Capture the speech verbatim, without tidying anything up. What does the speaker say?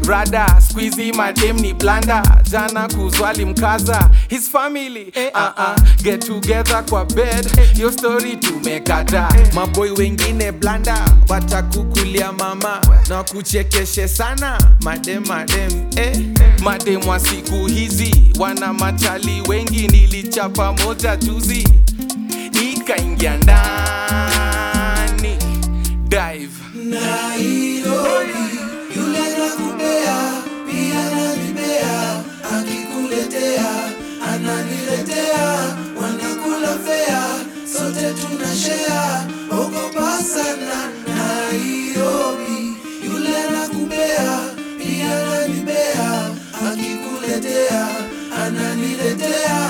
rada, squeezy madem ni blanda. Jana kuzwali mkaza, his family uh-uh. Get together kwa bed, your story tumekata. Maboy wengine blanda, watakukulia mama na kuchekeshe sana. Madem madem eh. Madem wa siku hizi wana machali wengi, nilichapa moja juzi ikaingia ndani dive. Nairobi, yule nakupea, pia nanibea, akikuletea, ananiletea, wanakula fea, sote tunashare, ogopa sana. Nairobi, yule nakupea, pia nanibea, akikuletea, ananiletea,